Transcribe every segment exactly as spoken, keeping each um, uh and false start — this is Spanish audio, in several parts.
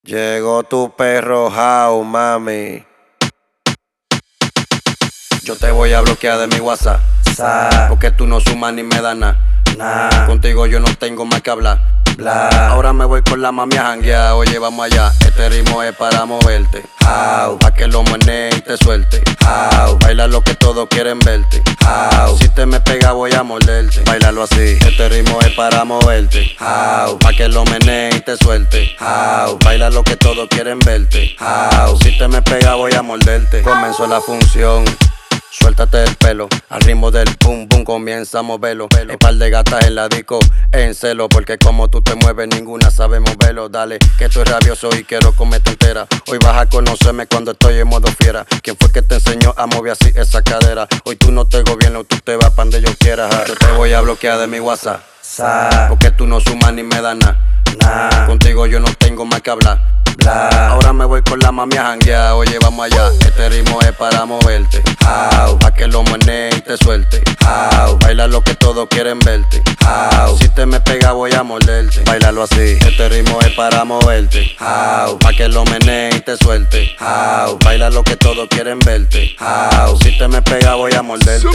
Llegó tu perro Jau, mami. Yo te voy a bloquear de mi WhatsApp, Sa. porque tú no sumas ni me das nada. Nah. Contigo yo no tengo más que hablar. Bla. Ahora me voy con la mami a janguear. Oye, vamos allá. Este ritmo es para moverte. How. Pa' que lo menees y te suelte. How. Baila lo que todos quieren verte. How. Si te me pega voy a morderte. Bailalo así. Este ritmo es para moverte. How. Pa' que lo menees y te suelte. How. Baila lo que todos quieren verte. How. Si te me pega voy a morderte. Comenzó la función. Suéltate el pelo, al ritmo del pum pum comienza a moverlo. El par de gatas en la disco, en celo, porque como tú te mueves ninguna sabe moverlo. Dale, que estoy rabioso y quiero comerte entera. Hoy vas a conocerme cuando estoy en modo fiera. ¿Quién fue que te enseñó a mover así esa cadera? Hoy tú no te gobierno, tú te vas pa' donde yo quiera. Yo te voy a bloquear de mi WhatsApp, Sa. porque tú no sumas ni me das nada. Nah. Contigo yo no tengo más que hablar. Bla. Ahora me voy con la mami a janguear. Oye, vamos allá. Este ritmo es para moverte. How. Pa' que lo menees y te suelte. How. Baila lo que todos quieren verte. How. Si te me pega voy a morderte. Bailalo así. Este ritmo es para moverte. How. Pa' que lo menees y te suelte. How. Baila lo que todos quieren verte. How. Si te me pega voy a morderte.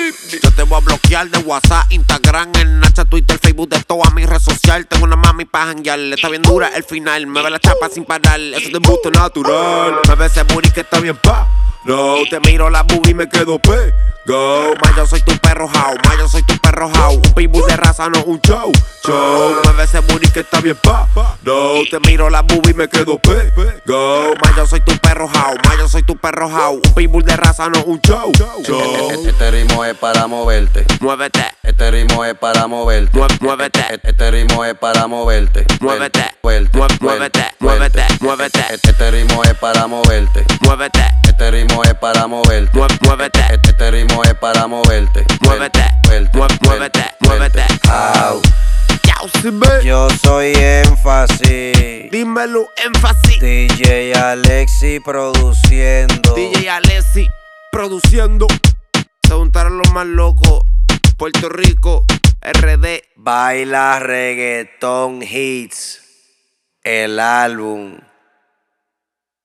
Yo te voy a bloquear de WhatsApp, Instagram, el Nacha, Twitter, Facebook, de todas mis redes sociales. Tengo una mami pa' janguear. Está bien dura el final. Me ve la chapa sin parar. Eso es de embuste natural. Me ve ese booty que está bien pa. No, te miro la boobie y me quedo pe. Go, ma yo soy tu perro Jau, ma yo soy tu perro Jau. Un pitbull de raza, no un show. Show, me ve ese booty que está bien pa. No, te miro la boobie y me quedo pe. Go, ma yo soy tu perro Jau, ma yo soy tu perro Jau. Un pitbull de raza, no un show. Show. Este ritmo es para moverte. Muévete. Este ritmo es para moverte. Muévete. Este ritmo es para moverte. Muévete. Muévete. Muévete. Muévete. Muévete. Este ritmo es para moverte. Muévete. Este ritmo es para moverte. Muévete. Este ritmo es para moverte. Muévete. Muévete. Muévete. How. Yo soy énfasis. Dímelo, énfasis. D J Alexi produciendo. D J Alexi produciendo. Se juntaron los más locos. Puerto Rico, R D. Baila Reggaeton Hits. El álbum.